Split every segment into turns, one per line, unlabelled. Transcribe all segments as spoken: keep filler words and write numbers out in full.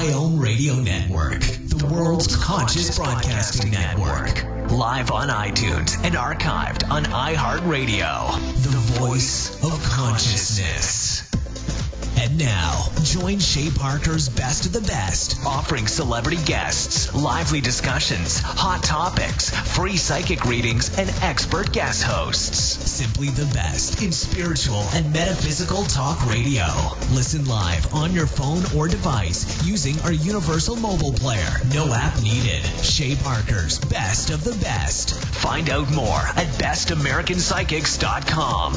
Ion Radio Network, the world's conscious broadcasting network. Live on iTunes and archived on iHeartRadio, the voice of consciousness. And now, join Shay Parker's Best of the Best, offering celebrity guests, lively discussions, hot topics, free psychic readings, and expert guest hosts. Simply the best in spiritual and metaphysical talk radio. Listen live on your phone or device using our universal mobile player. No app needed. Shay Parker's Best of the Best. Find out more at best american psychics dot com.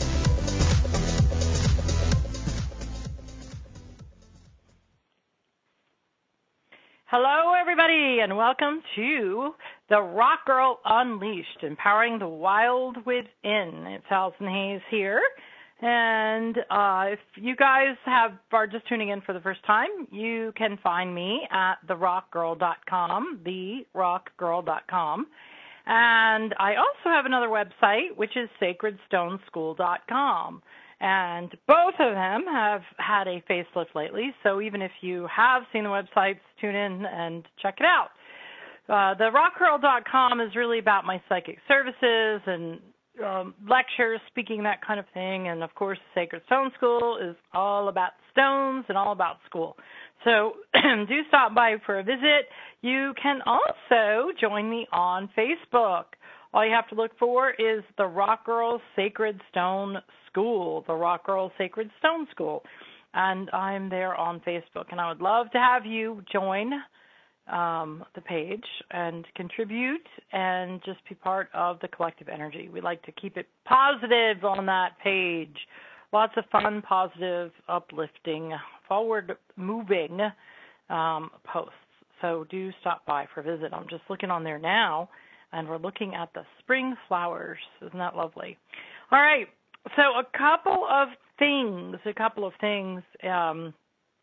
Hello, everybody, and welcome to the Rock Girl Unleashed, Empowering the Wild Within. It's Allison Hayes here, and uh, if you guys have are just tuning in for the first time, you can find me at the rock girl dot com, the rock girl dot com, and I also have another website, which is sacred stone school dot com. And both of them have had a facelift lately, so even if you have seen the websites, tune in and check it out. Uh, the rock girl dot com is really about my psychic services and um, lectures, speaking, that kind of thing. And, of course, Sacred Stone School is all about stones and all about school. So do stop by for a visit. You can also join me on Facebook. All you have to look for is the Rock Girl Sacred Stone School, the Rock Girl Sacred Stone School. And I'm there on Facebook. And I would love to have you join um, the page and contribute and just be part of the collective energy. We like to keep it positive on that page. Lots of fun, positive, uplifting, forward-moving um, posts. So do stop by for a visit. I'm just looking on there now. And we're looking at the spring flowers. Isn't that lovely? All right. So a couple of things, a couple of things. Um,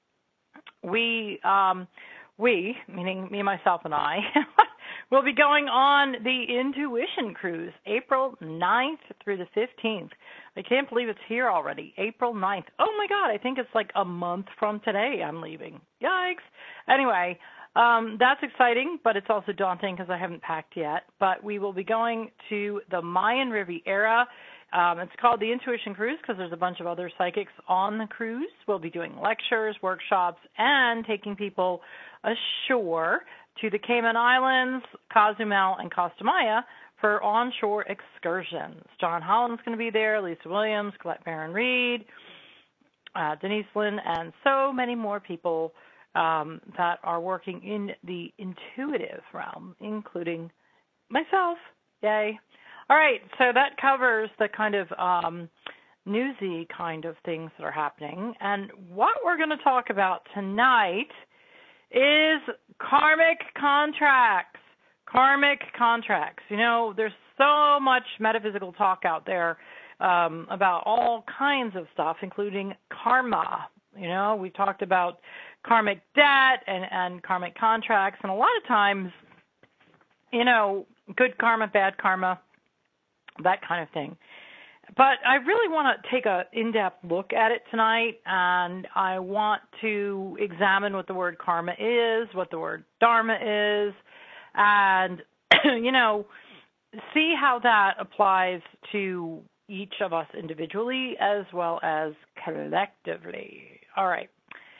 we, um, we, meaning me, myself, and I, will be going on the Intuition Cruise, April ninth through the fifteenth. I can't believe it's here already, April ninth. Oh, my God, I think it's like a month from today I'm leaving. Yikes. Anyway, Um, that's exciting, but it's also daunting because I haven't packed yet. But we will be going to the Mayan Riviera. Um, it's called the Intuition Cruise because there's a bunch of other psychics on the cruise. We'll be doing lectures, workshops, and taking people ashore to the Cayman Islands, Cozumel, and Costa Maya for onshore excursions. John Holland's going to be there, Lisa Williams, Colette Barron-Reed, uh, Denise Lynn, and so many more people Um, that are working in the intuitive realm, including myself. Yay. All right, so that covers the kind of um, newsy kind of things that are happening. And what we're going to talk about tonight is karmic contracts. Karmic contracts. You know, there's so much metaphysical talk out there um, about all kinds of stuff, including karma. You know, we talked about karmic debt and, and karmic contracts, and a lot of times, you know, good karma, bad karma, that kind of thing. But I really want to take an in-depth look at it tonight, and I want to examine what the word karma is, what the word dharma is, and, you know, see how that applies to each of us individually as well as collectively. All right.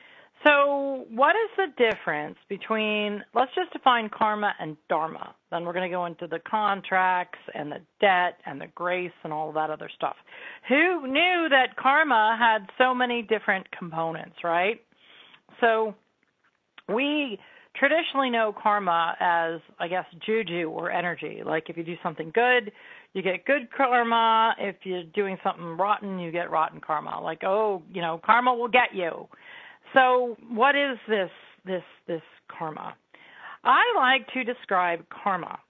So what is the difference between, let's just define karma and dharma. Then we're going to go into the contracts and the debt and the grace and all of that other stuff. Who knew that karma had so many different components, right? So we traditionally know karma as, I guess, juju or energy. Like if you do something good, you get good karma. If you're doing something rotten, you get rotten karma. Like, oh, you know, karma will get you. So what is this this this karma? I like to describe karma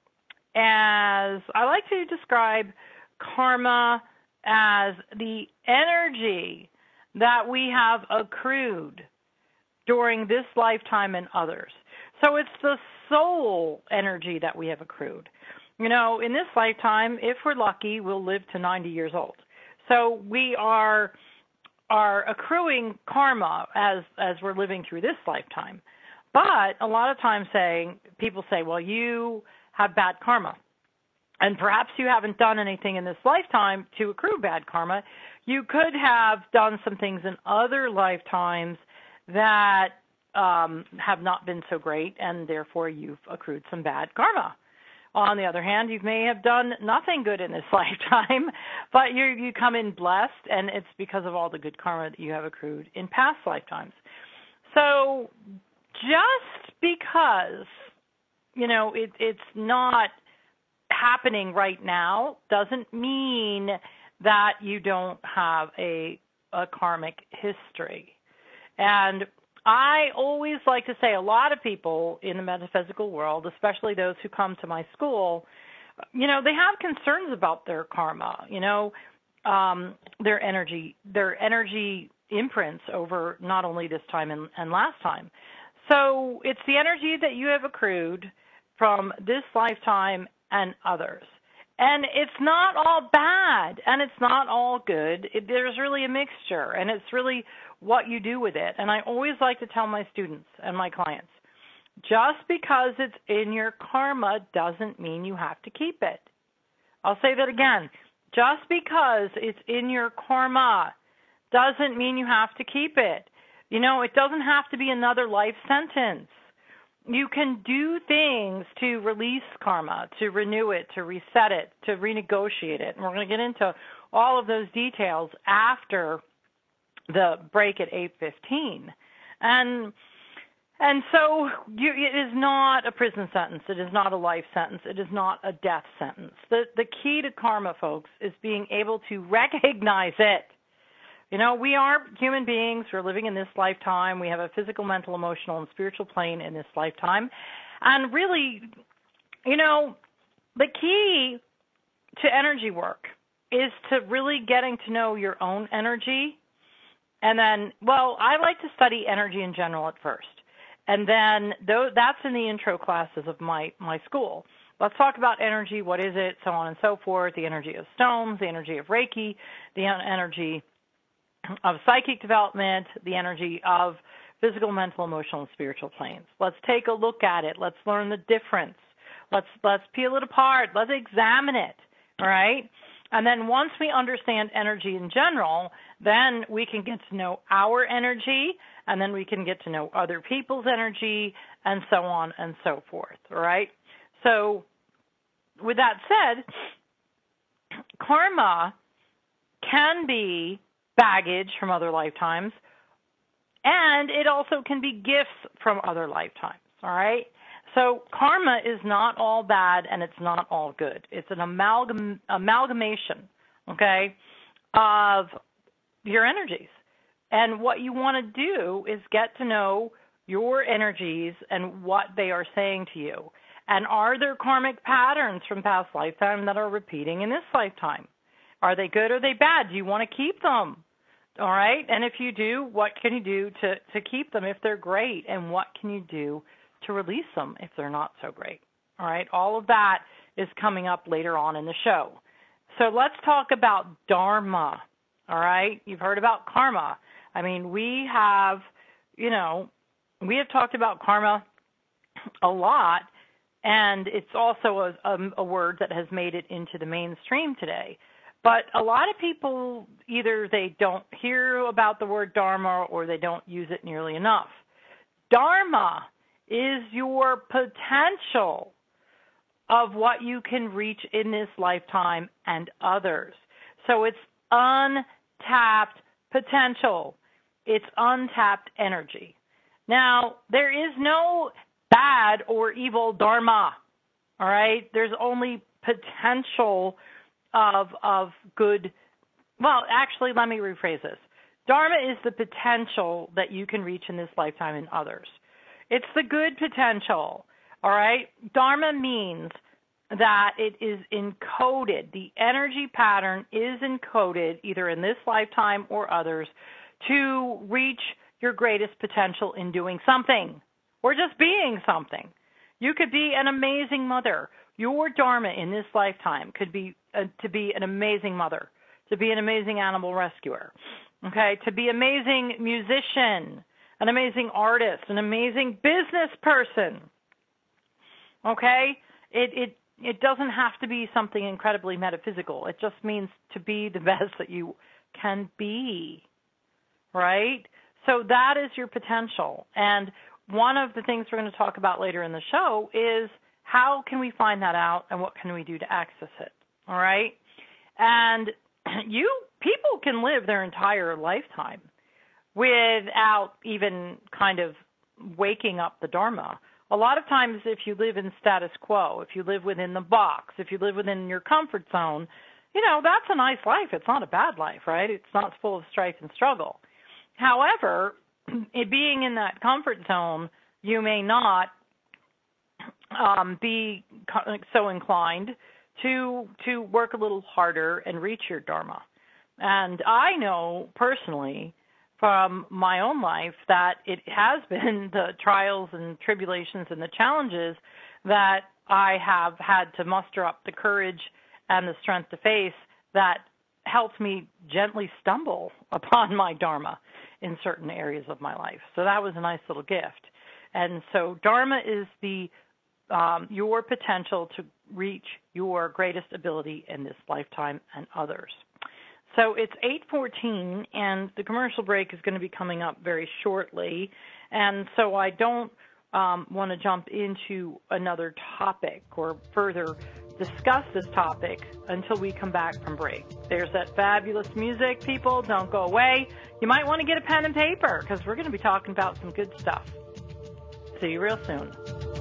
as I like to describe karma as the energy that we have accrued during this lifetime and others. So it's the soul energy that we have accrued. You know, in this lifetime, if we're lucky, we'll live to ninety years old. So we are are accruing karma as as we're living through this lifetime. But a lot of times saying people say, well, you have bad karma. And perhaps you haven't done anything in this lifetime to accrue bad karma. You could have done some things in other lifetimes that um, have not been so great, and therefore you've accrued some bad karma. On the other hand, you may have done nothing good in this lifetime, but you you come in blessed, and it's because of all the good karma that you have accrued in past lifetimes. So just because, you know, it, it's not happening right now doesn't mean that you don't have a, a karmic history. And I always like to say a lot of people in the metaphysical world, especially those who come to my school, you know, they have concerns about their karma, you know, um, their energy, their energy imprints over not only this time and, and last time. So it's the energy that you have accrued from this lifetime and others. And it's not all bad, and it's not all good. It, there's really a mixture, and it's really what you do with it. And I always like to tell my students and my clients, just because it's in your karma doesn't mean you have to keep it. I'll say that again. Just because it's in your karma doesn't mean you have to keep it. You know, it doesn't have to be another life sentence. You can do things to release karma, to renew it, to reset it, to renegotiate it. And we're going to get into all of those details after the break at eight fifteen. And and so you, it is not a prison sentence. It is not a life sentence. It is not a death sentence. The, the key to karma, folks, is being able to recognize it. You know, we are human beings. We're living in this lifetime. We have a physical, mental, emotional, and spiritual plane in this lifetime. And really, you know, the key to energy work is to really getting to know your own energy. And then, well, I like to study energy in general at first. And then th- that's in the intro classes of my, my school. Let's talk about energy. What is it? So on and so forth. The energy of stones, the energy of Reiki, the energy of psychic development, the energy of physical, mental, emotional, and spiritual planes. Let's take a look at it. Let's learn the difference. Let's let's peel it apart. Let's examine it, all right? And then once we understand energy in general, then we can get to know our energy, and then we can get to know other people's energy, and so on and so forth, all right? So with that said, karma can be baggage from other lifetimes, and it also can be gifts from other lifetimes, all right? So karma is not all bad, and it's not all good. It's an amalgam- amalgamation, okay, of your energies. And what you want to do is get to know your energies and what they are saying to you. And are there karmic patterns from past lifetime that are repeating in this lifetime? Are they good or are they bad? Do you want to keep them? All right, and if you do, what can you do to, to keep them if they're great? And what can you do to release them if they're not so great? All right, all of that is coming up later on in the show. So let's talk about dharma, all right? You've heard about karma. I mean, we have, you know, we have talked about karma a lot, and it's also a, a, a word that has made it into the mainstream today. But a lot of people, either they don't hear about the word dharma or they don't use it nearly enough. Dharma is your potential of what you can reach in this lifetime and others. So it's untapped potential. It's untapped energy. Now, there is no bad or evil dharma, all right? There's only potential of of good. Well, actually, let me rephrase this. Dharma is the potential that you can reach in this lifetime and others. It's the good potential, all right? Dharma means that it is encoded. The energy pattern is encoded either in this lifetime or others to reach your greatest potential in doing something or just being something. You could be an amazing mother. Your dharma in this lifetime could be uh, to be an amazing mother, to be an amazing animal rescuer. okay, to be an amazing musician, an amazing artist, an amazing business person, okay? It, it, it doesn't have to be something incredibly metaphysical. It just means to be the best that you can be, right? So that is your potential. And one of the things we're going to talk about later in the show is how can we find that out and what can we do to access it, all right? And you people can live their entire lifetime without even kind of waking up the Dharma. A lot of times if you live in status quo, if you live within the box, if you live within your comfort zone, you know, that's a nice life. It's not a bad life, right? It's not full of strife and struggle. However, it being in that comfort zone, you may not um, be so inclined to to work a little harder and reach your Dharma. And I know personally from my own life that it has been the trials and tribulations and the challenges that I have had to muster up the courage and the strength to face that helped me gently stumble upon my Dharma in certain areas of my life. So that was a nice little gift. And so Dharma is the um, your potential to reach your greatest ability in this lifetime and others. So it's eight fourteen, and the commercial break is going to be coming up very shortly. And so I don't um, want to jump into another topic or further discuss this topic until we come back from break. There's that fabulous music, people. Don't go away. You might want to get a pen and paper because we're going to be talking about some good stuff. See you real soon.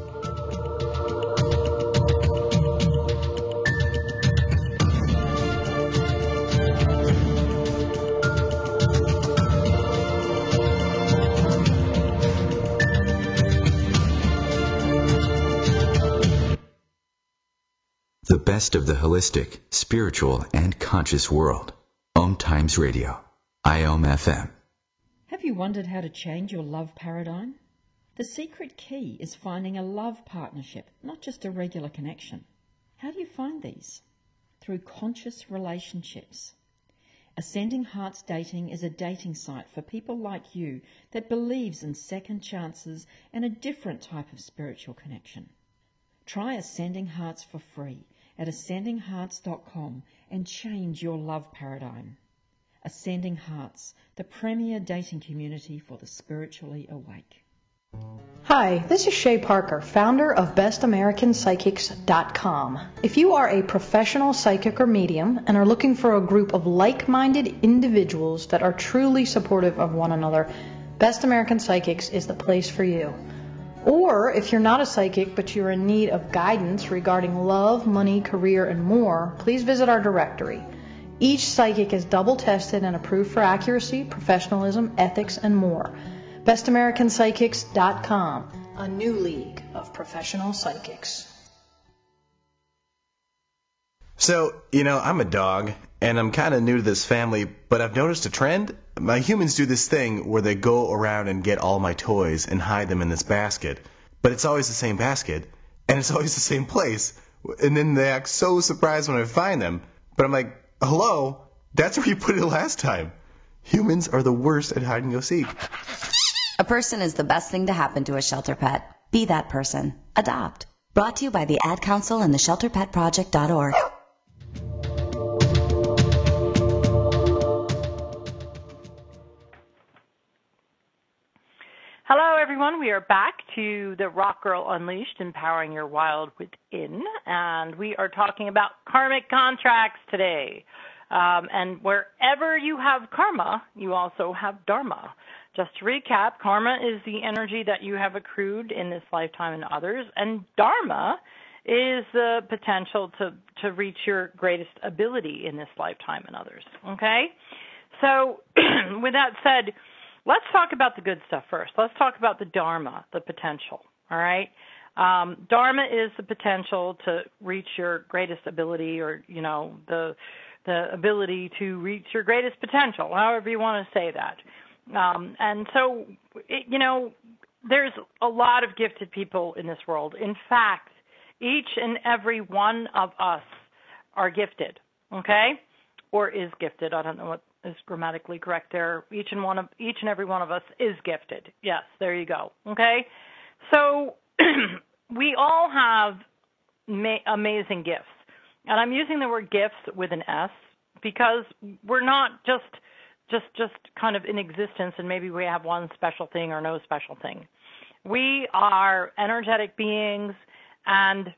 The best of the holistic, spiritual, and conscious world. Om Times Radio. I O M F M.
Have you wondered how to change your love paradigm? The secret key is finding a love partnership, not just a regular connection. How do you find these? Through conscious relationships. Ascending Hearts Dating is a dating site for people like you that believes in second chances and a different type of spiritual connection. Try Ascending Hearts for free at ascending hearts dot com and change your love paradigm. Ascending Hearts, the premier dating community for the spiritually awake.
Hi, this is Shay Parker, founder of best american psychics dot com. If you are a professional psychic or medium and are looking for a group of like-minded individuals that are truly supportive of one another, Best American Psychics is the place for you. Or if you're not a psychic but you're in need of guidance regarding love, money, career, and more, please visit our directory. Each psychic is double tested and approved for accuracy, professionalism, ethics, and more. best american psychics dot com, a new league of professional psychics.
So, you know, I'm a dog, and I'm kind of new to this family, but I've noticed a trend. My humans do this thing where they go around and get all my toys and hide them in this basket. But it's always the same basket, and it's always the same place. And then they act so surprised when I find them. But I'm like, hello, that's where you put it last time. Humans are the worst at hide and go seek.
A person is the best thing to happen to a shelter pet. Be that person. Adopt. Brought to you by the Ad Council and the shelter pet project dot org.
Hello, everyone. We are back to the Rock Girl Unleashed, Empowering Your Wild Within, and we are talking about karmic contracts today. Um, and wherever you have karma, you also have dharma. Just to recap, karma is the energy that you have accrued in this lifetime and others, and dharma is the potential to, to reach your greatest ability in this lifetime and others, okay? So with that said, let's talk about the good stuff first. Let's talk about the dharma, the potential, all right? Um, dharma is the potential to reach your greatest ability, or, you know, the the ability to reach your greatest potential, however you want to say that. Um, and so, it, you know, there's a lot of gifted people in this world. In fact, each and every one of us are gifted, okay? Or is gifted. I don't know what is grammatically correct there. Each and one of each and every one of us is gifted. Yes, there you go. Okay, so we all have ma- amazing gifts, and I'm using the word gifts with an S because we're not just just just kind of in existence, and maybe we have one special thing or no special thing. We are energetic beings, and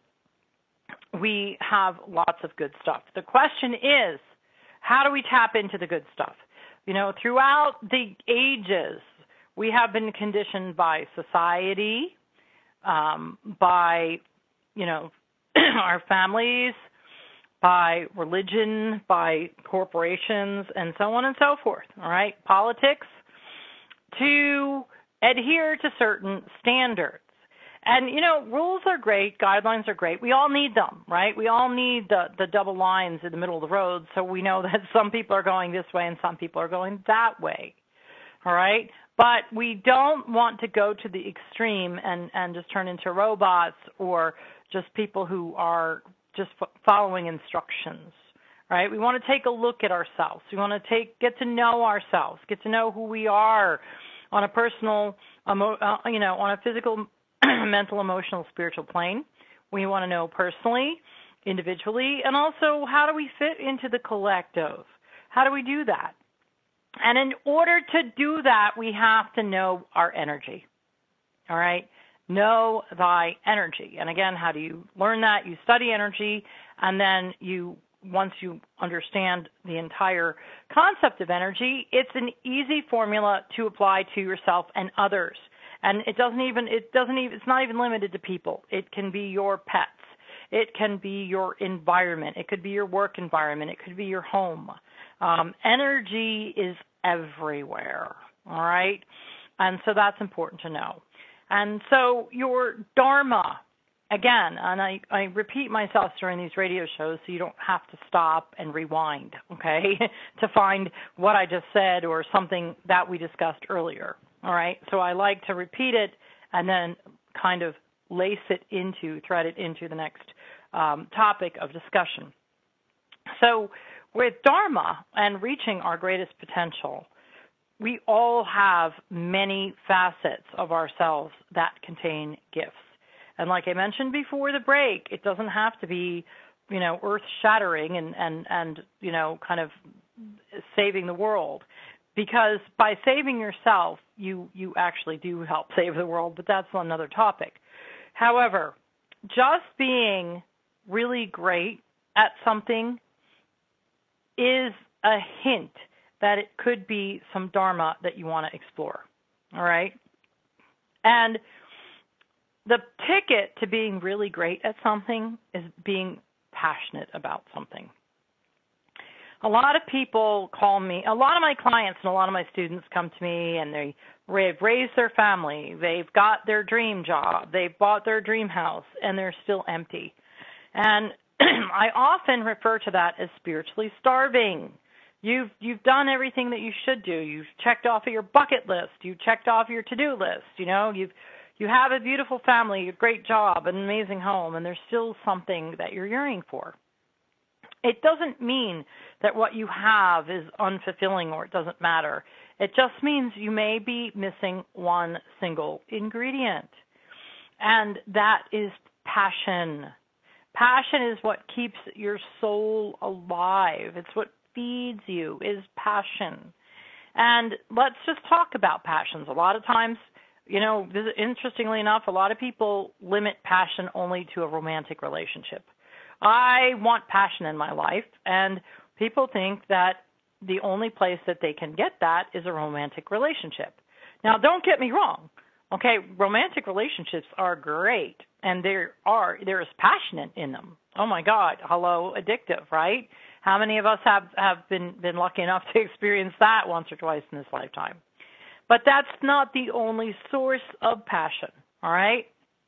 we have lots of good stuff. The question is, how do we tap into the good stuff? You know, throughout the ages, we have been conditioned by society, um, by, you know, our families, by religion, by corporations, and so on and so forth, all right, politics, to adhere to certain standards. And, you know, rules are great, guidelines are great. We all need them, right? We all need the, the double lines in the middle of the road so we know that some people are going this way and some people are going that way, all right? But we don't want to go to the extreme and, and just turn into robots or just people who are just f- following instructions, right? We want to take a look at ourselves. We want to take get to know ourselves, get to know who we are on a personal, emo- uh, you know, on a physical, mental, emotional, spiritual plane. We want to know personally, individually, and also how do we fit into the collective? How do we do that? And in order to do that, we have to know our energy, all right? Know thy energy. And again, how do you learn that? You study energy, and then you, once you understand the entire concept of energy, it's an easy formula to apply to yourself and others. And it doesn't even, it doesn't even, it's not even limited to people. It can be your pets. It can be your environment. It could be your work environment. It could be your home. Um, energy is everywhere, all right? And so that's important to know. And so your dharma, again, and I, I repeat myself during these radio shows so you don't have to stop and rewind, okay, to find what I just said or something that we discussed earlier. All right, so I like to repeat it and then kind of lace it into, thread it into the next um, topic of discussion. So with Dharma and reaching our greatest potential, we all have many facets of ourselves that contain gifts. And like I mentioned before the break, it doesn't have to be, you know, earth-shattering and, and, and you know, kind of saving the world. Because by saving yourself, you, you actually do help save the world, but that's another topic. However, just being really great at something is a hint that it could be some dharma that you want to explore, all right? And the ticket to being really great at something is being passionate about something. A lot of people call me, a lot of my clients and a lot of my students come to me and they, they've raised their family, they've got their dream job, they've bought their dream house, and they're still empty. And I often refer to that as spiritually starving. You've you've done everything that you should do. You've checked off of your bucket list. You've checked off your to-do list. You know, you've you have a beautiful family, a great job, an amazing home, and there's still something that you're yearning for. It doesn't mean that what you have is unfulfilling or it doesn't matter. It just means you may be missing one single ingredient, and that is passion. Passion is what keeps your soul alive. It's what feeds you, is passion. And let's just talk about passions. A lot of times, you know, interestingly enough, a lot of people limit passion only to a romantic relationship. I want passion in my life, and people think that the only place that they can get that is a romantic relationship. Now, don't get me wrong. Okay, romantic relationships are great, and there are there is passion in them. Oh my God, hello, addictive, right? How many of us have, have been, been lucky enough to experience that once or twice in this lifetime? But that's not the only source of passion, all right?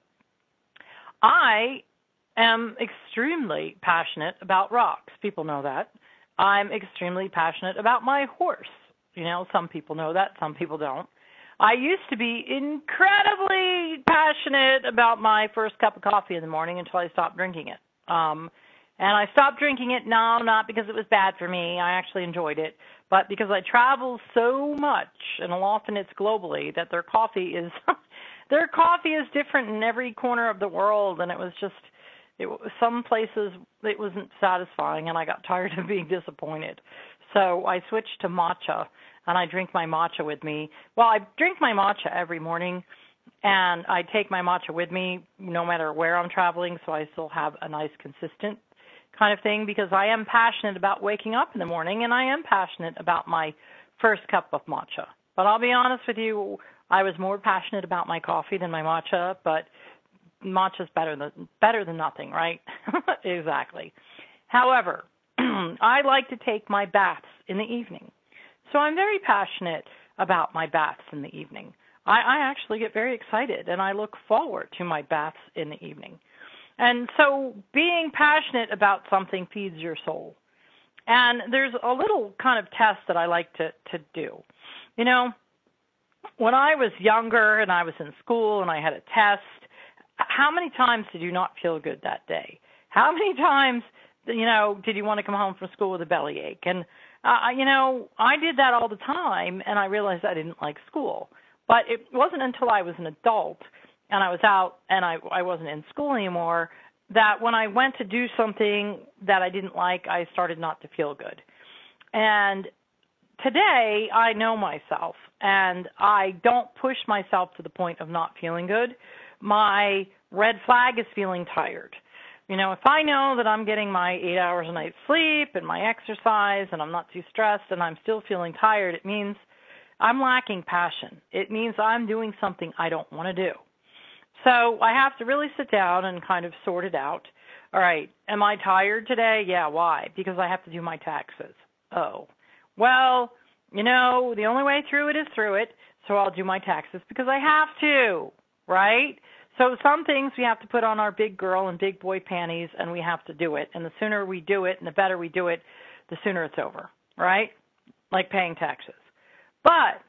I am extremely passionate about rocks. People know that. I'm extremely passionate about my horse. You know, some people know that, some people don't. I used to be incredibly passionate about my first cup of coffee in the morning until I stopped drinking it. Um, And I stopped drinking it, no, not because it was bad for me. I actually enjoyed it. But because I travel so much, and often it's globally, that their coffee is their coffee is different in every corner of the world. And it was just, it, some places it wasn't satisfying, and I got tired of being disappointed. So I switched to matcha, and I drink my matcha with me. Well, I drink my matcha every morning, and I take my matcha with me no matter where I'm traveling, so I still have a nice, consistent kind of thing, because I am passionate about waking up in the morning, and I am passionate about my first cup of matcha. But I'll be honest with you, I was more passionate about my coffee than my matcha, but matcha's better than better than nothing, right? Exactly. However, I like to take my baths in the evening. So I'm very passionate about my baths in the evening. I, I actually get very excited, and I look forward to my baths in the evening. And so being passionate about something feeds your soul. And there's a little kind of test that I like to, to do. You know, when I was younger and I was in school and I had a test, how many times did you not feel good that day? How many times, you know, did you want to come home from school with a bellyache? And, uh, you know, I did that all the time, and I realized I didn't like school. But it wasn't until I was an adult and I was out and I, I wasn't in school anymore that when I went to do something that I didn't like, I started not to feel good. And today I know myself, and I don't push myself to the point of not feeling good. My red flag is feeling tired. You know, if I know that I'm getting my eight hours a night sleep and my exercise and I'm not too stressed and I'm still feeling tired, it means I'm lacking passion. It means I'm doing something I don't want to do. So I have to really sit down and kind of sort it out. All right, am I tired today? Yeah, why? Because I have to do my taxes. Oh, well, you know, the only way through it is through it, so I'll do my taxes because I have to, right? So some things we have to put on our big girl and big boy panties, and we have to do it. And the sooner we do it and the better we do it, the sooner it's over, right? Like paying taxes. But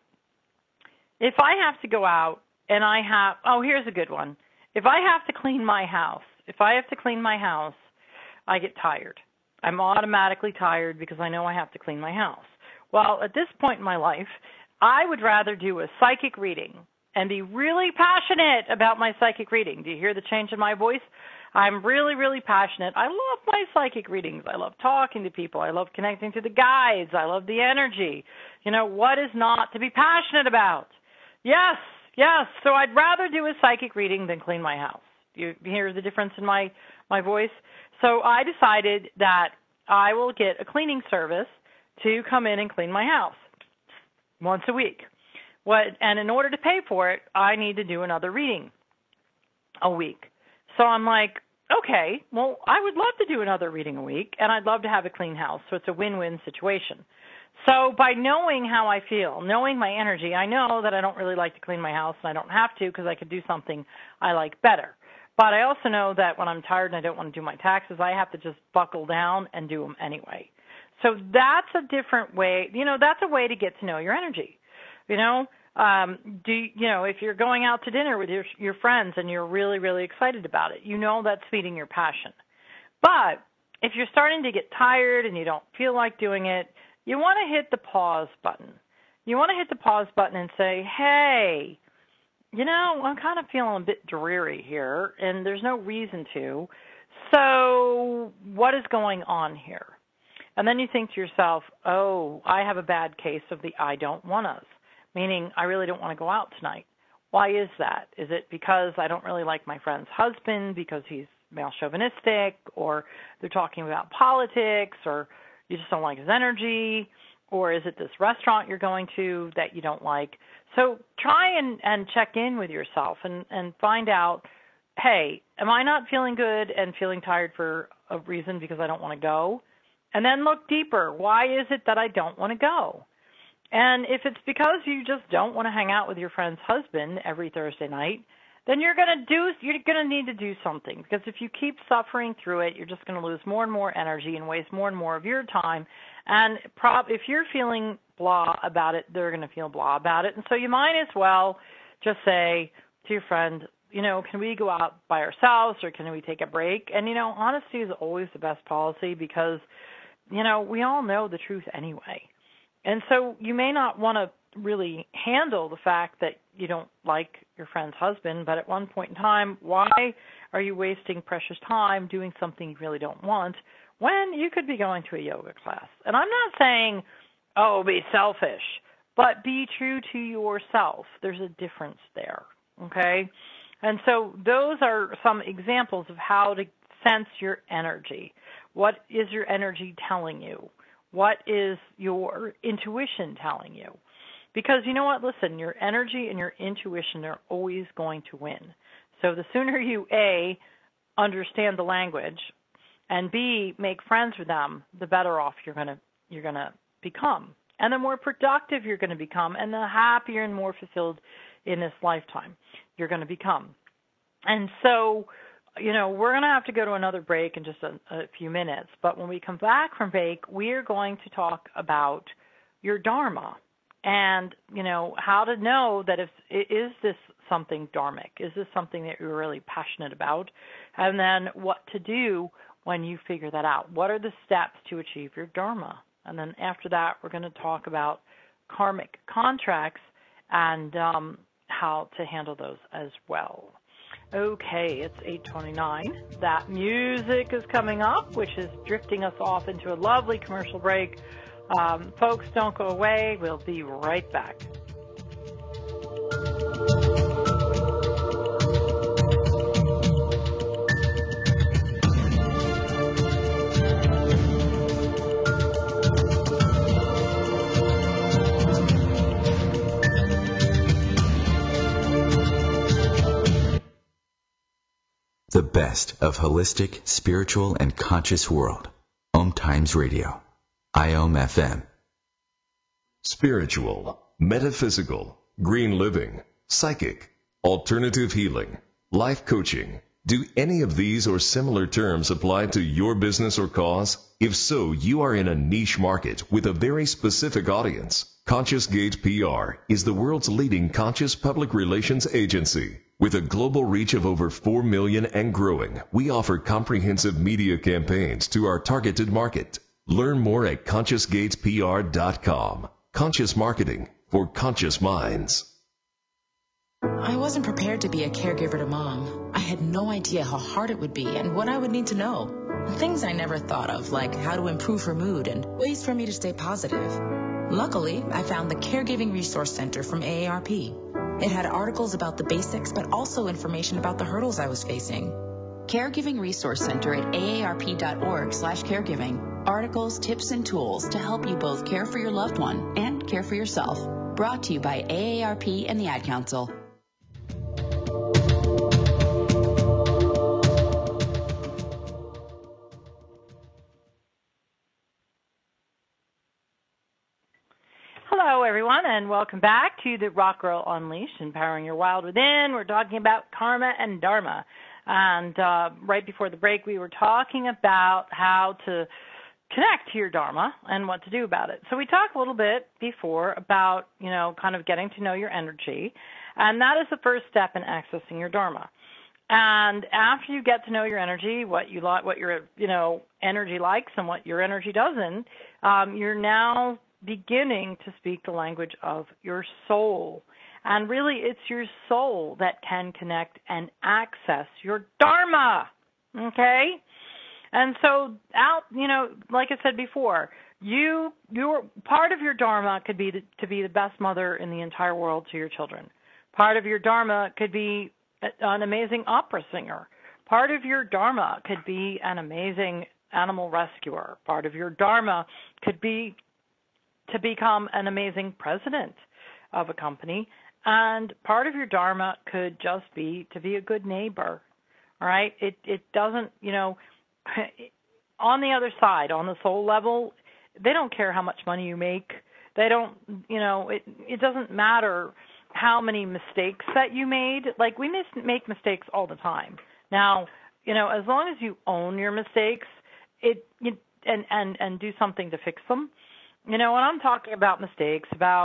if I have to go out and I have, oh, here's a good one. If I have to clean my house, if I have to clean my house, I get tired. I'm automatically tired because I know I have to clean my house. Well, at this point in my life, I would rather do a psychic reading and be really passionate about my psychic reading. Do you hear the change in my voice? I'm really, really passionate. I love my psychic readings. I love talking to people. I love connecting to the guides. I love the energy. You know, what is not to be passionate about? Yes, yes. So I'd rather do a psychic reading than clean my house. You hear the difference in my, my voice? So I decided that I will get a cleaning service to come in and clean my house once a week. What, and in order to pay for it, I need to do another reading a week. So I'm like, okay, well, I would love to do another reading a week, and I'd love to have a clean house. So it's a win-win situation. So by knowing how I feel, knowing my energy, I know that I don't really like to clean my house, and I don't have to because I could do something I like better. But I also know that when I'm tired and I don't want to do my taxes, I have to just buckle down and do them anyway. So that's a different way, you know, that's a way to get to know your energy. You know, um, do you know, if you're going out to dinner with your your friends and you're really, really excited about it, you know that's feeding your passion. But if you're starting to get tired and you don't feel like doing it, you want to hit the pause button. You want to hit the pause button and say, hey, you know, I'm kind of feeling a bit dreary here, and there's no reason to. So what is going on here? And then you think to yourself, oh, I have a bad case of the I don't want-us, meaning I really don't want to go out tonight. Why is that? Is it because I don't really like my friend's husband because he's male chauvinistic, or they're talking about politics, or you just don't like his energy, or is it this restaurant you're going to that you don't like? So try and, and check in with yourself and, and find out, hey, am I not feeling good and feeling tired for a reason because I don't want to go? And then look deeper. Why is it that I don't want to go? And if it's because you just don't want to hang out with your friend's husband every Thursday night, then you're going to do you're going to need to do something, because if you keep suffering through it, you're just going to lose more and more energy and waste more and more of your time. And prob- if you're feeling blah about it, they're going to feel blah about it. And so you might as well just say to your friend, you know, can we go out by ourselves or can we take a break? And, you know, honesty is always the best policy because, you know, we all know the truth anyway. And so you may not want to really handle the fact that you don't like your friend's husband, but at one point in time, why are you wasting precious time doing something you really don't want when you could be going to a yoga class? And I'm not saying, oh, be selfish, but be true to yourself. There's a difference there, okay? And so those are some examples of how to sense your energy. What is your energy telling you? What is your intuition telling you? Because you know what? Listen, your energy and your intuition are always going to win. So the sooner you, A, understand the language, and B, make friends with them, the better off you're going to you're going to become. And the more productive you're going to become, and the happier and more fulfilled in this lifetime you're going to become. And so, you know, we're going to have to go to another break in just a, a few minutes. But when we come back from break, we are going to talk about your Dharma. And, you know, how to know that if is this something dharmic? Is this something that you're really passionate about? And then what to do when you figure that out. What are the steps to achieve your Dharma? And then after that, we're going to talk about karmic contracts and um, how to handle those as well. Okay, it's eight twenty-nine. That music is coming up, which is drifting us off into a lovely commercial break. Um, folks, don't go away. We'll be right back.
The best of holistic, spiritual, and conscious world. Om Times Radio. I O M F M.
Spiritual, metaphysical, green living, psychic, alternative healing, life coaching. Do any of these or similar terms apply to your business or cause? If so, you are in a niche market with a very specific audience. Conscious Gate P R is the world's leading conscious public relations agency. With a global reach of over four million and growing, we offer comprehensive media campaigns to our targeted market. Learn more at conscious gate p r dot com. Conscious marketing for conscious minds.
I wasn't prepared to be a caregiver to Mom. I had no idea how hard it would be and what I would need to know. Things I never thought of, like how to improve her mood and ways for me to stay positive. Luckily, I found the Caregiving Resource Center from A A R P. It had articles about the basics, but also information about the hurdles I was facing.
Caregiving Resource Center at A A R P dot org slash caregiving. Articles, tips, and tools to help you both care for your loved one and care for yourself. Brought to you by A A R P and the Ad Council.
Hello, everyone, and welcome back to the Rock Girl Unleashed, Empowering Your Wild Within. We're talking about karma and dharma. And uh, right before the break, we were talking about how to connect to your dharma and what to do about it. So we talked a little bit before about, you know, kind of getting to know your energy, and that is the first step in accessing your dharma. And after you get to know your energy, what you like, what your, you know, energy likes and what your energy doesn't, um, you're now beginning to speak the language of your soul. And really, it's your soul that can connect and access your dharma, okay? And so, out, you know, like I said before, you, your part of your dharma could be the, to be the best mother in the entire world to your children. Part of your dharma could be an amazing opera singer. Part of your dharma could be an amazing animal rescuer. Part of your dharma could be to become an amazing president of a company. And part of your dharma could just be to be a good neighbor, all right? It it doesn't, you know, on the other side, on the soul level, they don't care how much money you make. They don't, you know, it it doesn't matter how many mistakes that you made. Like, we make mistakes all the time. Now, you know, as long as you own your mistakes, it, you, and, and, and do something to fix them. You know, when I'm talking about mistakes, about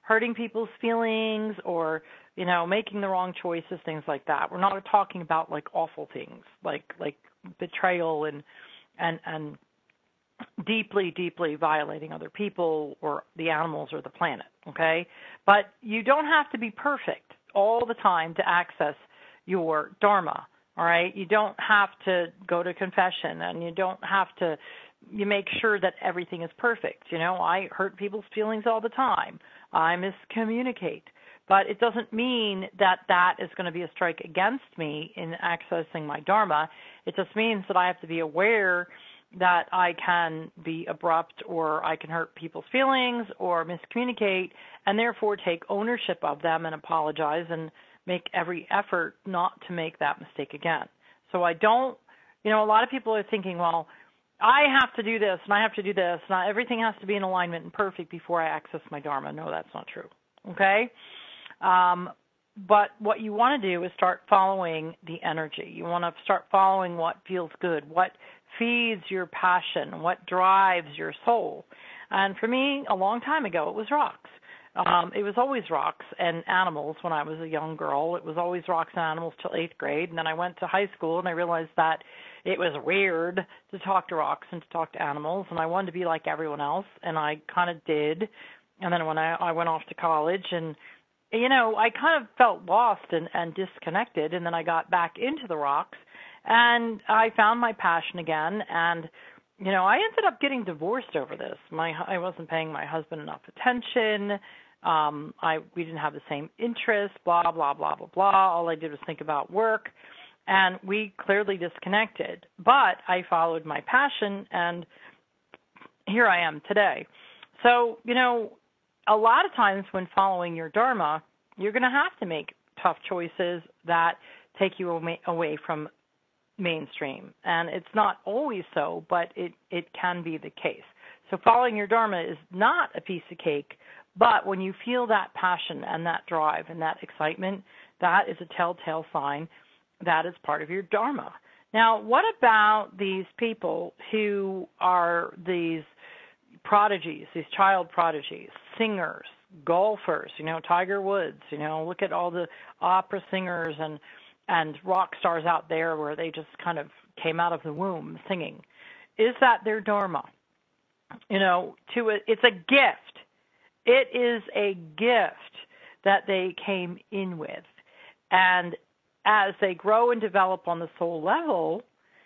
hurting people's feelings or, you know, making the wrong choices, things like that. We're not talking about like awful things like like betrayal and and and deeply, deeply violating other people or the animals or the planet, okay? But you don't have to be perfect all the time to access your Dharma, all right? You don't have to go to confession, and you don't have to you make sure that everything is perfect. You know, I hurt people's feelings all the time. I miscommunicate. But it doesn't mean that that is going to be a strike against me in accessing my Dharma. It just means that I have to be aware that I can be abrupt or I can hurt people's feelings or miscommunicate and therefore take ownership of them and apologize and make every effort not to make that mistake again. So I don't, you know, a lot of people are thinking, well, I have to do this and I have to do this and everything has to be in alignment and perfect before I access my Dharma. No, that's not true. Okay? Um, but what you want to do is start following the energy. You want to start following what feels good, what feeds your passion, what drives your soul. And for me, a long time ago, it was rocks. Um, it was always rocks and animals when I was a young girl. It was always rocks and animals till eighth grade. And then I went to high school and I realized that it was weird to talk to rocks and to talk to animals. And I wanted to be like everyone else. And I kind of did. And then when I, I went off to college and, you know, I kind of felt lost and, and disconnected. And then I got back into the rocks and I found my passion again. And, you know, I ended up getting divorced over this. My I wasn't paying my husband enough attention. Um, I we didn't have the same interests, blah, blah, blah, blah, blah. All I did was think about work, and we clearly disconnected. But I followed my passion, and here I am today. So, you know, a lot of times when following your Dharma, you're going to have to make tough choices that take you away from mainstream. And it's not always so, but it, it can be the case. So following your Dharma is not a piece of cake, but when you feel that passion and that drive and that excitement, that is a telltale sign that is part of your Dharma. Now, what about these people who are these prodigies, these child prodigies, singers, golfers, you know, Tiger Woods, you know, look at all the opera singers and and rock stars out there where they just kind of came out of the womb singing. Is that their Dharma? You know, to a, it's a gift. It is a gift that they came in with. And as they grow and develop on the soul level,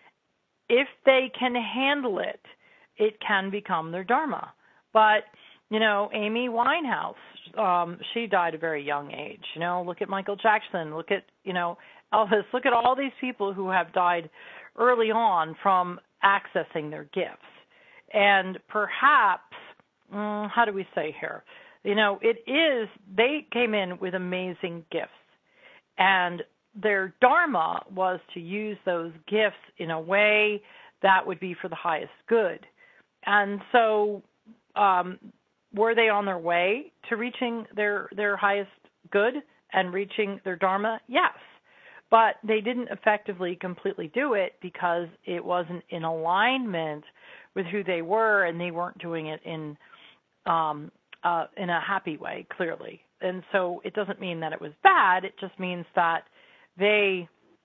if they can handle it, it can become their Dharma. But, you know, Amy Winehouse, um, she died at a very young age. You know, look at Michael Jackson, look at, you know, Elvis, look at all these people who have died early on from accessing their gifts. And perhaps, mm, how do we say here? You know, it is, they came in with amazing gifts. And their Dharma was to use those gifts in a way that would be for the highest good. And so um, were they on their way to reaching their, their highest good and reaching their Dharma? Yes. But they didn't effectively completely do it because it wasn't in alignment with who they were, and they weren't doing it in um, uh, in a happy way, clearly. And so it doesn't mean that it was bad. It just means that they,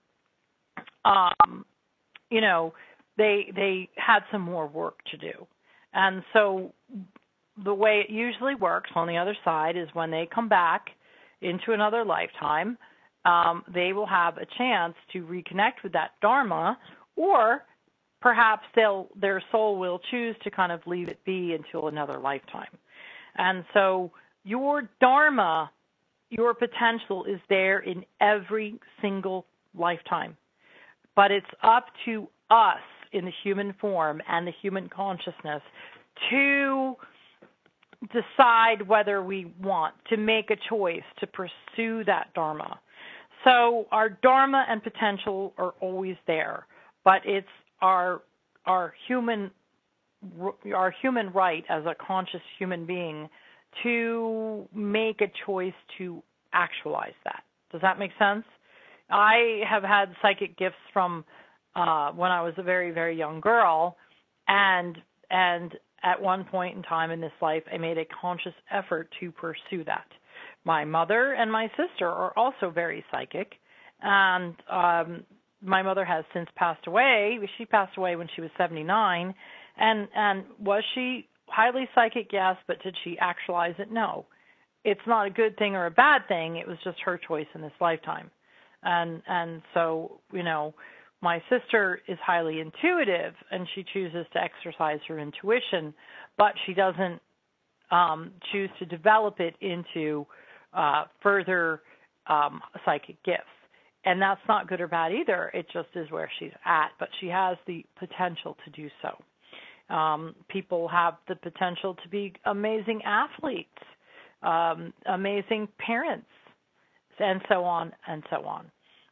um, you know, they they had some more work to do. And so the way it usually works on the other side is when they come back into another lifetime, um, they will have a chance to reconnect with that Dharma, or perhaps they'll their soul will choose to kind of leave it be until another lifetime. And so your Dharma, your potential is there in every single lifetime. But it's up to us in the human form and the human consciousness to decide whether we want to make a choice to pursue that Dharma. So our Dharma and potential are always there, but it's our our human our human right as a conscious human being to make a choice to actualize that. Does that make sense? I have had psychic gifts from uh, when I was a very, very young girl, and and at one point in time in this life, I made a conscious effort to pursue that. My mother and my sister are also very psychic, and um, my mother has since passed away. She passed away when she was seventy-nine, and and was she highly psychic? Yes, but did she actualize it? No. It's not a good thing or a bad thing. It was just her choice in this lifetime, and and so you know, my sister is highly intuitive, and she chooses to exercise her intuition, but she doesn't um, choose to develop it into uh, further um, psychic gifts. And that's not good or bad either. It just is where she's at, but she has the potential to do so. Um, people have the potential to be amazing athletes, um, amazing parents, and so on and so on.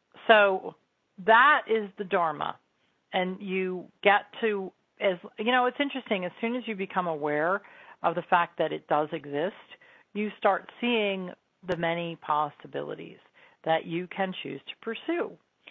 So that is the Dharma. And you get to, as you know, it's interesting. As soon as you become aware of the fact that it does exist, you start seeing the many possibilities that you can choose to pursue.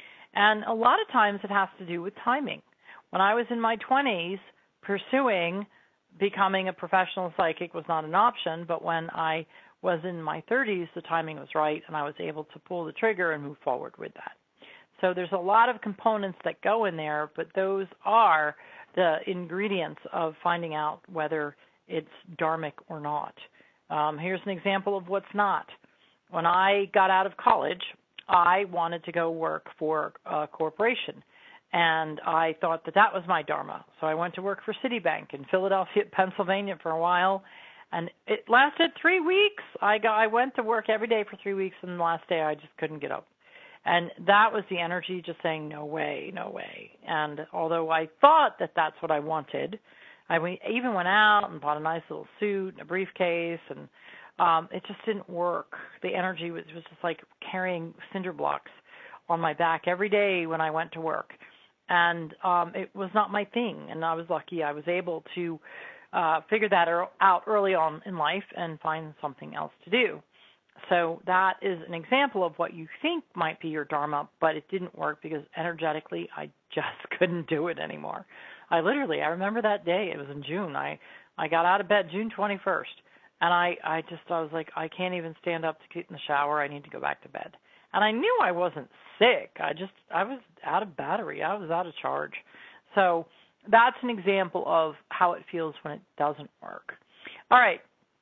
And a lot of times it has to do with timing. When I was in my twenties, pursuing becoming a professional psychic was not an option, but when I was in my thirties, the timing was right, and I was able to pull the trigger and move forward with that. So there's a lot of components that go in there, but those are the ingredients of finding out whether it's dharmic or not. Um, here's an example of what's not. When I got out of college, I wanted to go work for a corporation, and I thought that that was my dharma. So I went to work for Citibank in Philadelphia, Pennsylvania for a while, and it lasted three weeks. I got, I went to work every day for three weeks, and the last day I just couldn't get up. And that was the energy just saying, no way, no way. And although I thought that that's what I wanted, I even went out and bought a nice little suit and a briefcase, and um, it just didn't work. The energy was, was just like carrying cinder blocks on my back every day when I went to work. And um, it was not my thing, and I was lucky I was able to uh, figure that out early on in life and find something else to do. So that is an example of what you think might be your dharma, but it didn't work because energetically I just couldn't do it anymore. I literally, I remember that day, it was in June. I, I got out of bed June twenty-first, and I, I just, I was like, I can't even stand up to get in the shower. I need to go back to bed. And I knew I wasn't sick. I just, I was out of battery. I was out of charge. So that's an example of how it feels when it doesn't work. All right.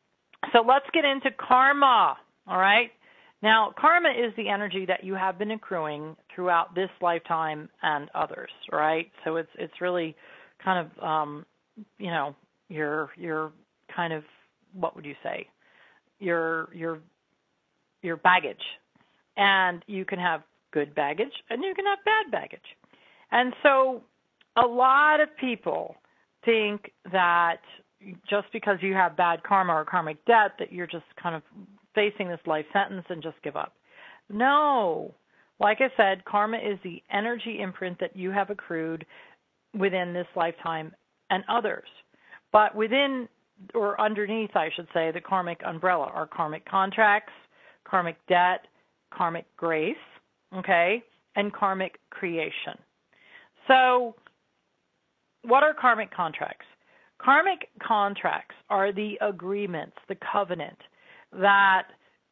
So let's get into karma. All right. Now, karma is the energy that you have been accruing throughout this lifetime and others. Right. So it's it's really kind of um, you know your your kind of, what would you say, your your your baggage. And you can have good baggage and you can have bad baggage. And so a lot of people think that just because you have bad karma or karmic debt that you're just kind of facing this life sentence and just give up. No. Like I said, karma is the energy imprint that you have accrued within this lifetime and others. But within, or underneath, I should say, the karmic umbrella are karmic contracts, karmic debt, karmic grace, okay, and karmic creation. So what are karmic contracts? Karmic contracts are the agreements, the covenant that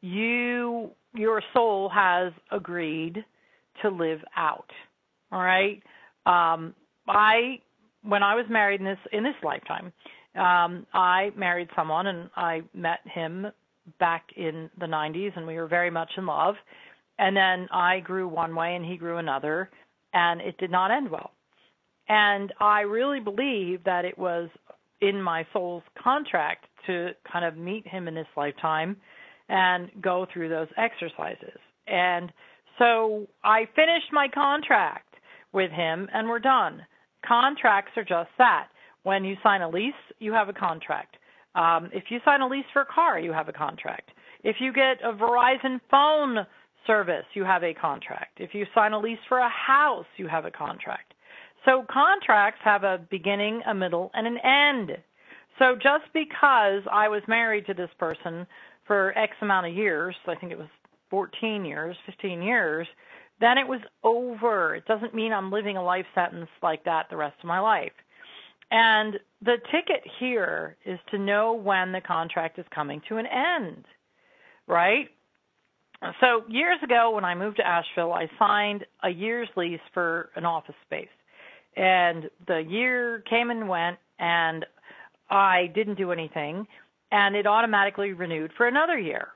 you, your soul has agreed to live out, all right? Um, I, when I was married in this, in this lifetime, um, I married someone, and I met him back in the nineties, and we were very much in love. And then I grew one way and he grew another, and it did not end well. And I really believe that it was in my soul's contract to kind of meet him in this lifetime and go through those exercises. And so I finished my contract with him, and we're done. Contracts are just that. When you sign a lease, you have a contract. Um, if you sign a lease for a car, you have a contract. If you get a Verizon phone service, you have a contract. If you sign a lease for a house, you have a contract. So contracts have a beginning, a middle, and an end. So just because I was married to this person for X amount of years, I think it was fourteen years, fifteen years, then it was over. It doesn't mean I'm living a life sentence like that the rest of my life. And the ticket here is to know when the contract is coming to an end, right? So years ago when I moved to Asheville, I signed a year's lease for an office space. And the year came and went, and I didn't do anything, and it automatically renewed for another year.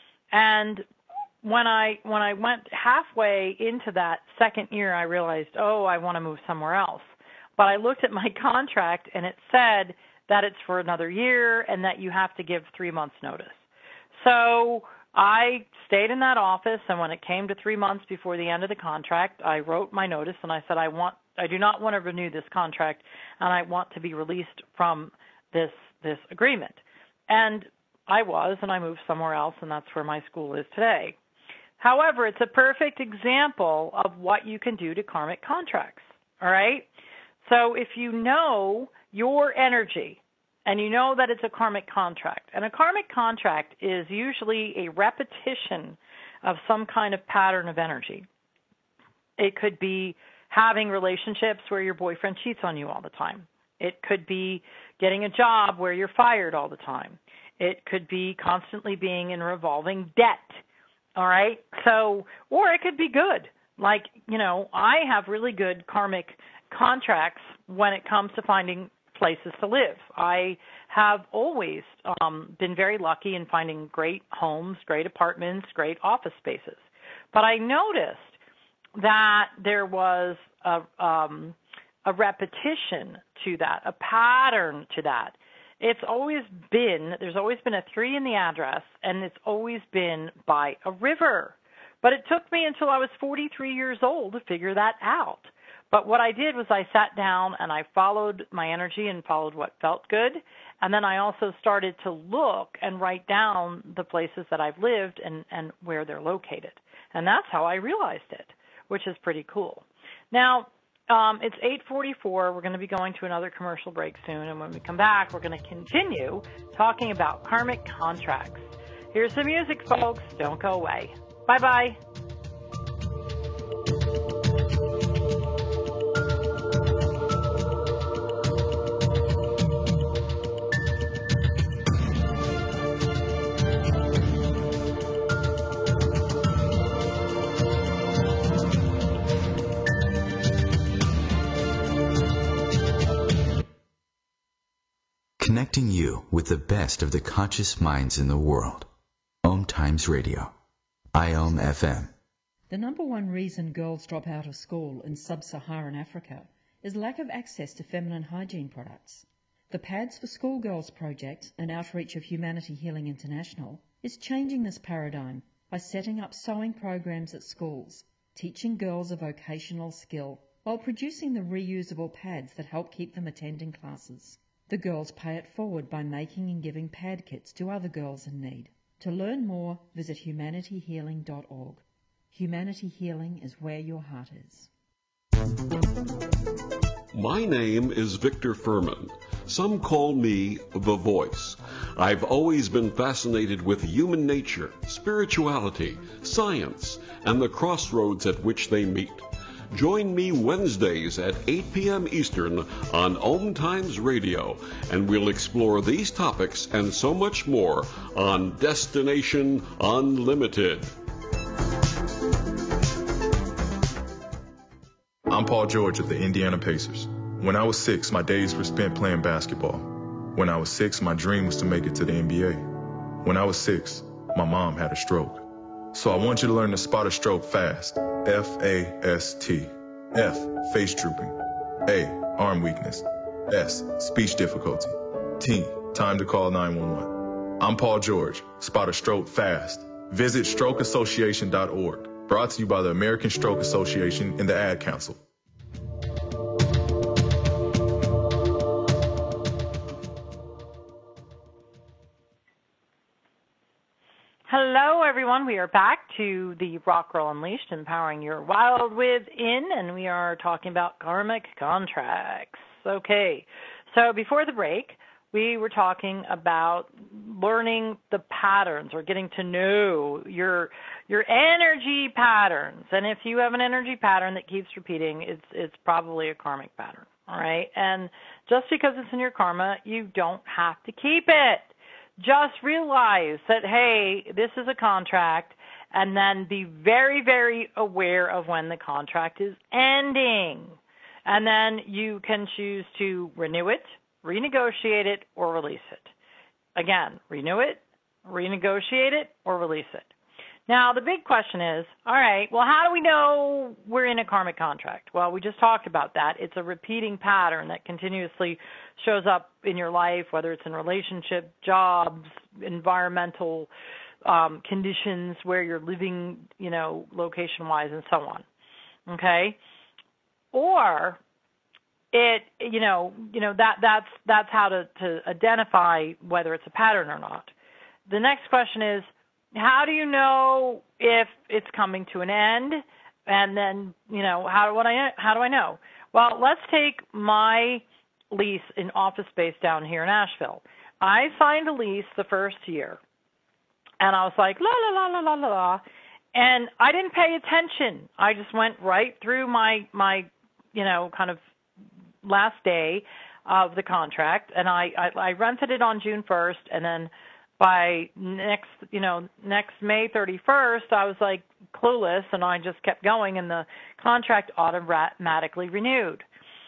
And when I when I went halfway into that second year, I realized, oh, I want to move somewhere else. But I looked at my contract, and it said that it's for another year and that you have to give three months' notice. So I stayed in that office, and when it came to three months before the end of the contract, I wrote my notice, and I said, I want, I do not want to renew this contract, and I want to be released from this this agreement. And I was, and I moved somewhere else, and that's where my school is today. However, it's a perfect example of what you can do to karmic contracts, all right? So if you know your energy and you know that it's a karmic contract, and a karmic contract is usually a repetition of some kind of pattern of energy. It could be having relationships where your boyfriend cheats on you all the time. It could be getting a job where you're fired all the time. It could be constantly being in revolving debt, all right? So, or it could be good. Like, you know, I have really good karmic contracts when it comes to finding places to live. I have always um, been very lucky in finding great homes, great apartments, great office spaces. But I noticed that there was a, um, a repetition to that, a pattern to that. It's always been, there's always been a three in the address, and it's always been by a river. But it took me until I was forty-three years old to figure that out. But what I did was I sat down and I followed my energy and followed what felt good. And then I also started to look and write down the places that I've lived and, and where they're located. And that's how I realized it, which is pretty cool. Now, um, it's eight forty-four. We're going to be going to another commercial break soon. And when we come back, we're going to continue talking about karmic contracts. Here's the music, folks. Don't go away. Bye-bye.
Connecting you with the best of the conscious minds in the world. Om Times Radio. I O M F M.
The number one reason girls drop out of school in sub-Saharan Africa is lack of access to feminine hygiene products. The Pads for Schoolgirls project, an outreach of Humanity Healing International, is changing this paradigm by setting up sewing programs at schools, teaching girls a vocational skill, while producing the reusable pads that help keep them attending classes. The girls pay it forward by making and giving pad kits to other girls in need. To learn more, visit humanity healing dot org. Humanity Healing is where your heart is.
My name is Victor Furman. Some call me The Voice. I've always been fascinated with human nature, spirituality, science, and the crossroads at which they meet. Join me Wednesdays at eight p.m. Eastern on Om Times Radio, and we'll explore these topics and so much more on Destination Unlimited.
I'm Paul George of the Indiana Pacers. When I was six, my days were spent playing basketball. When I was six, my dream was to make it to the N B A. When I was six, my mom had a stroke. So I want you to learn to spot a stroke fast. F A S T. F, face drooping. A, arm weakness. S, speech difficulty. T, time to call nine one one. I'm Paul George. Spot a stroke fast. Visit stroke association dot org. Brought to you by the American Stroke Association and the Ad Council.
Hello, everyone. We are back to the Rock Girl Unleashed, empowering your wild within, and we are talking about karmic contracts. Okay, so before the break, we were talking about learning the patterns or getting to know your your energy patterns. And if you have an energy pattern that keeps repeating, it's it's probably a karmic pattern. all right? And just because it's in your karma, you don't have to keep it. Just realize that, hey, this is a contract, and then be very, very aware of when the contract is ending. And then you can choose to renew it, renegotiate it, or release it. Again, renew it, renegotiate it, or release it. Now, the big question is, all right, well, how do we know we're in a karmic contract? Well, we just talked about that. It's a repeating pattern that continuously shows up in your life, whether it's in relationship, jobs, environmental um, conditions where you're living, you know, location-wise and so on, okay? Or it, you know, you know that that's that's how to, to identify whether it's a pattern or not. The next question is, how do you know if it's coming to an end? And then, you know, how do I how do I know? Well, let's take my lease in office space down here in Asheville. I signed a lease the first year, and I was like, la la la la la la la, and I didn't pay attention. I just went right through my my, you know, kind of last day of the contract, and I I, I rented it on June first, and then by next, you know, next May thirty-first, I was like clueless, and I just kept going, and the contract automatically renewed.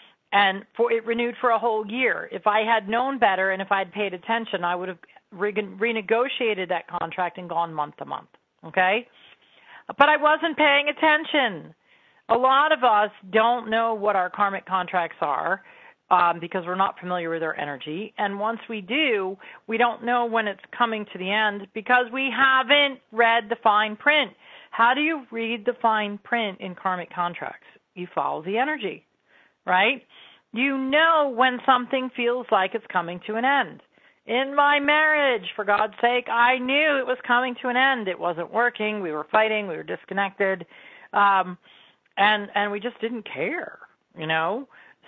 And for it renewed for a whole year. If I had known better and if I had paid attention, I would have re- renegotiated that contract and gone month to month, okay? But I wasn't paying attention. A lot of us don't know what our karmic contracts are, Um, because we're not familiar with their energy. And once we do, we don't know when it's coming to the end because we haven't read the fine print. How do you read the fine print in karmic contracts? You follow the energy, right? You know when something feels like it's coming to an end. In my marriage, for God's sake, I knew it was coming to an end. It wasn't working. We were fighting. We were disconnected. Um, and, and we just didn't care, you know?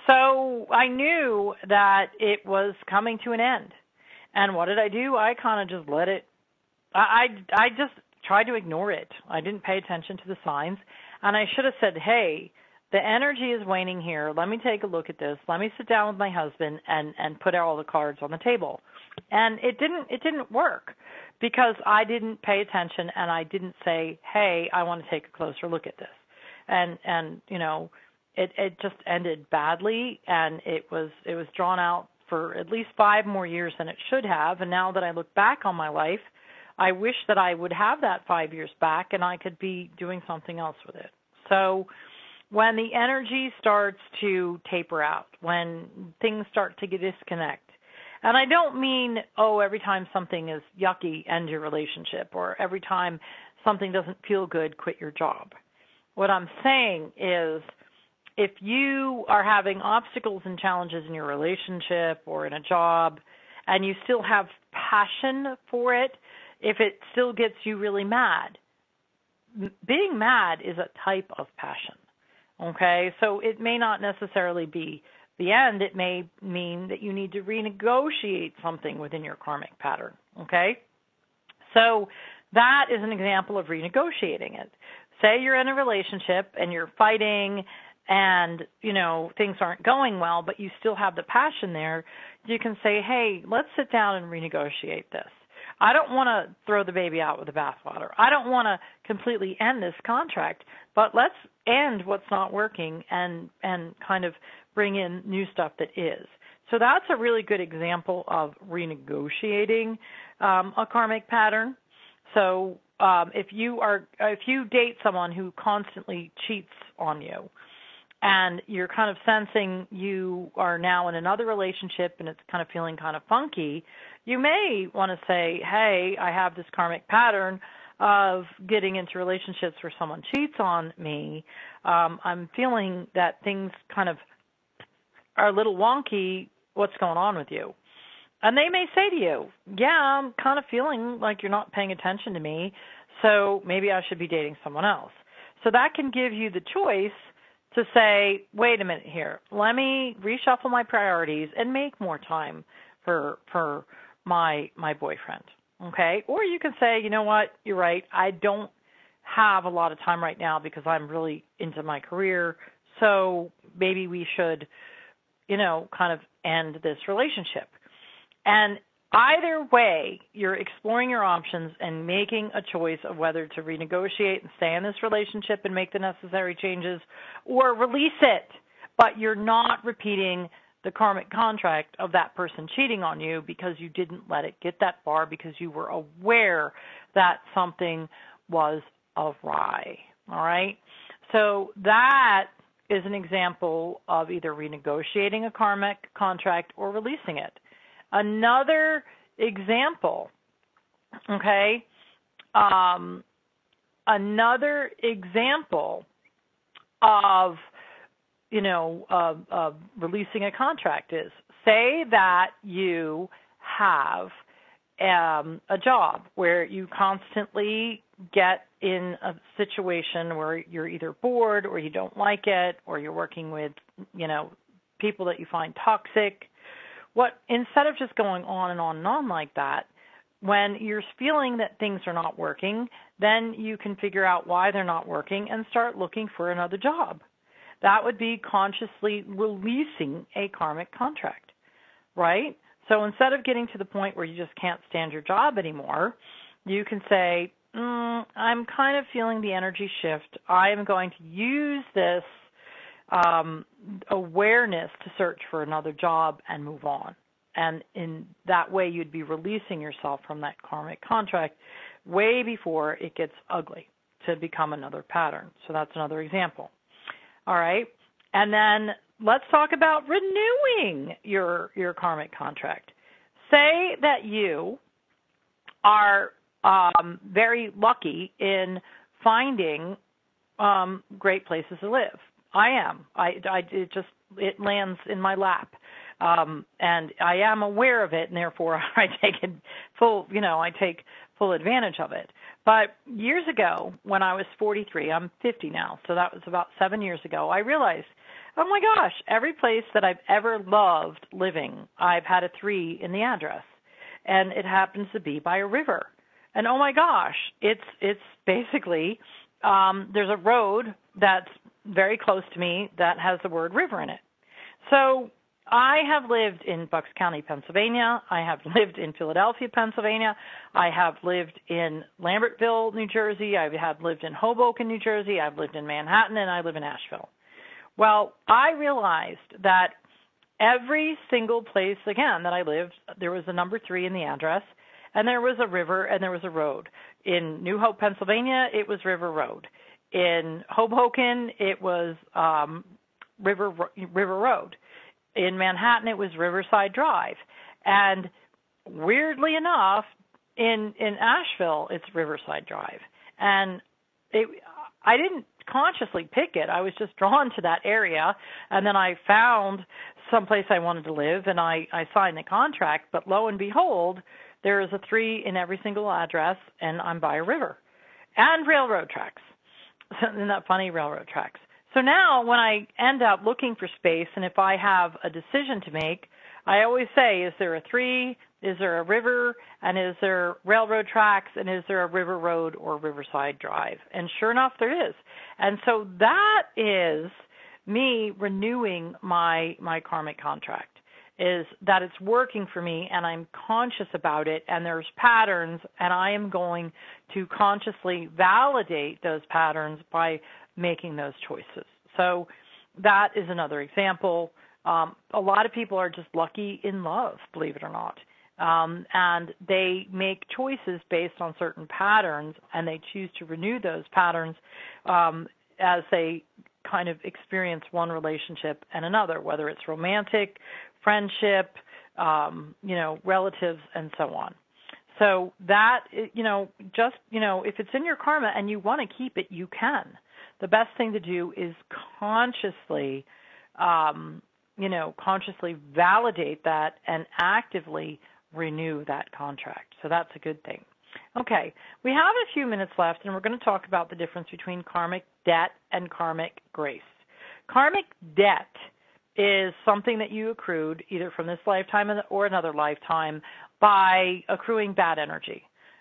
So I knew that it was coming to an end. And what did I do? I kind of just let it, I, I, I just tried to ignore it. I didn't pay attention to the signs. And I should have said, hey, the energy is waning here. Let me take a look at this. Let me sit down with my husband and, and put all the cards on the table. And it didn't, it didn't work because I didn't pay attention and I didn't say, hey, I want to take a closer look at this. And, and, you know, It, it just ended badly, and it was it was drawn out for at least five more years than it should have. And now that I look back on my life, I wish that I would have that five years back and I could be doing something else with it. So when the energy starts to taper out, when things start to get disconnect, and I don't mean, oh, every time something is yucky, end your relationship, or every time something doesn't feel good, quit your job. What I'm saying is, if you are having obstacles and challenges in your relationship or in a job and you still have passion for it, if it still gets you really mad, being mad is a type of passion, okay? So it may not necessarily be the end. It may mean that you need to renegotiate something within your karmic pattern, okay? So that is an example of renegotiating it. Say you're in a relationship and you're fighting and, you know, things aren't going well, but you still have the passion there. You can say, hey, let's sit down and renegotiate this. I don't want to throw the baby out with the bathwater. I don't want to completely end this contract, but let's end what's not working and, and kind of bring in new stuff that is. So that's a really good example of renegotiating um, a karmic pattern. So um, if you are, if you date someone who constantly cheats on you, and you're kind of sensing you are now in another relationship and it's kind of feeling kind of funky, you may want to say, hey, I have this karmic pattern of getting into relationships where someone cheats on me. Um, I'm feeling that things kind of are a little wonky. What's going on with you? And they may say to you, yeah, I'm kind of feeling like you're not paying attention to me, so maybe I should be dating someone else. So that can give you the choice to say, wait a minute here, let me reshuffle my priorities and make more time for for my my boyfriend, okay? Or you can say, you know what, you're right, I don't have a lot of time right now because I'm really into my career, so maybe we should you know, kind of end this relationship. And either way, you're exploring your options and making a choice of whether to renegotiate and stay in this relationship and make the necessary changes or release it. But you're not repeating the karmic contract of that person cheating on you because you didn't let it get that far, because you were aware that something was awry. All right? So that is an example of either renegotiating a karmic contract or releasing it. Another example, okay, um, another example of, you know, uh, uh, releasing a contract is, say that you have um, a job where you constantly get in a situation where you're either bored or you don't like it, or you're working with, you know, people that you find toxic. What, instead of just going on and on and on like that, when you're feeling that things are not working, then you can figure out why they're not working and start looking for another job. That would be consciously releasing a karmic contract, right? So instead of getting to the point where you just can't stand your job anymore, you can say, mm, I'm kind of feeling the energy shift. I am going to use this um, awareness to search for another job and move on. And in that way, you'd be releasing yourself from that karmic contract way before it gets ugly to become another pattern. So that's another example. All right. And then let's talk about renewing your, your karmic contract. Say that you are um, very lucky in finding um, great places to live. I am. I, I it just it lands in my lap, um, and I am aware of it, and therefore I take it full. You know, I take full advantage of it. But years ago, when I was forty-three, I'm fifty now, so that was about seven years ago. I realized, oh my gosh, every place that I've ever loved living, I've had a three in the address, and it happens to be by a river. And oh my gosh, it's it's basically um, there's a road that's very close to me that has the word river in it. So I have lived in Bucks County, Pennsylvania. I have lived in Philadelphia, Pennsylvania. I have lived in Lambertville, New Jersey. I have lived in Hoboken, New Jersey. I've lived in Manhattan, and I live in Asheville. Well, I realized that every single place, again, that I lived, there was a number three in the address, and there was a river, and there was a road. In New Hope, Pennsylvania, it was River Road. In Hoboken, it was um, River River Road. In Manhattan, it was Riverside Drive. And weirdly enough, in, in Asheville, it's Riverside Drive. And it, I didn't consciously pick it. I was just drawn to that area. And then I found someplace I wanted to live, and I, I signed the contract. But lo and behold, there is a three in every single address, and I'm by a river. And railroad tracks. Isn't that funny? Railroad tracks. So now when I end up looking for space, and if I have a decision to make, I always say, is there a three, is there a river, and is there railroad tracks, and is there a river road or Riverside Drive? And sure enough, there is. And so that is me renewing my my karmic contract, is that it's working for me, and I'm conscious about it, and there's patterns, and I am going to consciously validate those patterns by making those choices. So that is another example. Um, a lot of people are just lucky in love, believe it or not, um, and they make choices based on certain patterns, and they choose to renew those patterns um, as they kind of experience one relationship and another, whether it's romantic, friendship, um, you know, relatives, and so on. So that, you know, just, you know, if it's in your karma and you want to keep it, you can. The best thing to do is consciously, um, you know, consciously validate that and actively renew that contract. So that's a good thing. Okay, we have a few minutes left, and we're going to talk about the difference between karmic debt and karmic grace. Karmic debt is something that you accrued either from this lifetime or another lifetime by accruing bad energy.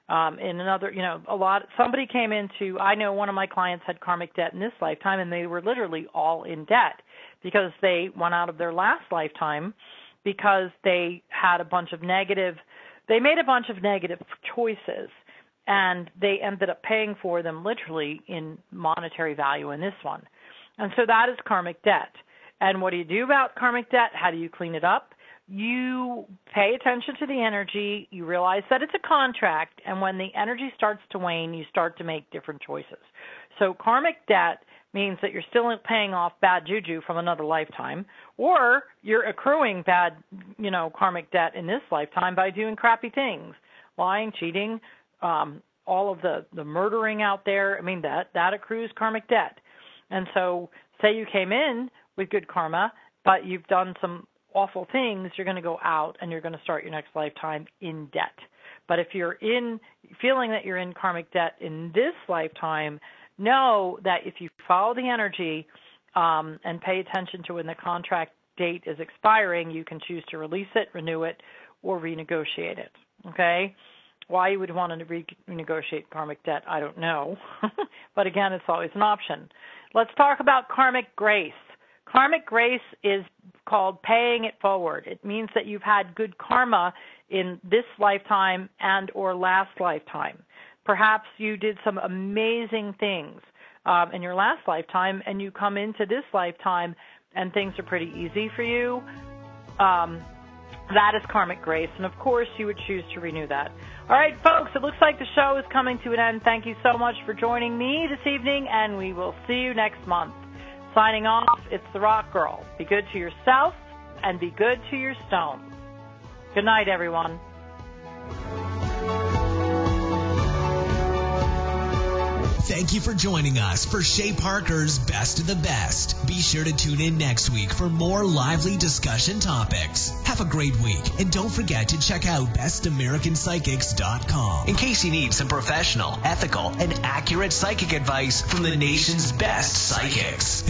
Um, in another, you know, a lot, somebody came into, I know one of my clients had karmic debt in this lifetime, and they were literally all in debt because they went out of their last lifetime because they had a bunch of negative, they made a bunch of negative choices, and they ended up paying for them literally in monetary value in this one. And so that is karmic debt. And what do you do about karmic debt? How do you clean it up? You pay attention to the energy, you realize that it's a contract, and when the energy starts to wane, you start to make different choices. So karmic debt means that you're still paying off bad juju from another lifetime, or you're accruing bad, you know, karmic debt in this lifetime by doing crappy things, lying, cheating, um, all of the, the murdering out there. I mean, that, that accrues karmic debt. And so say you came in with good karma, but you've done some awful things, you're going to go out and you're going to start your next lifetime in debt. But if you're in feeling that you're in karmic debt in this lifetime, know that if you follow the energy um, and pay attention to when the contract date is expiring, you can choose to release it, renew it, or renegotiate it. Okay? Why you would want to re- renegotiate karmic debt, I don't know. But again, it's always an option. Let's talk about karmic grace. Karmic grace is called paying it forward. It means that you've had good karma in this lifetime and or last lifetime. Perhaps you did some amazing things um, in your last lifetime, and you come into this lifetime and things are pretty easy for you. Um, that is karmic grace, and of course you would choose to renew that. All right, folks, it looks like the show is coming to an end. Thank you so much for joining me this evening, and we will see you next month. Signing off, it's the Rock Girl. Be good to yourself and be good to your stones. Good night, everyone.
Thank you for joining us for Shay Parker's Best of the Best. Be sure to tune in next week for more lively discussion topics. Have a great week, and don't forget to check out best american psychics dot com in case you need some professional, ethical, and accurate psychic advice from the nation's best psychics.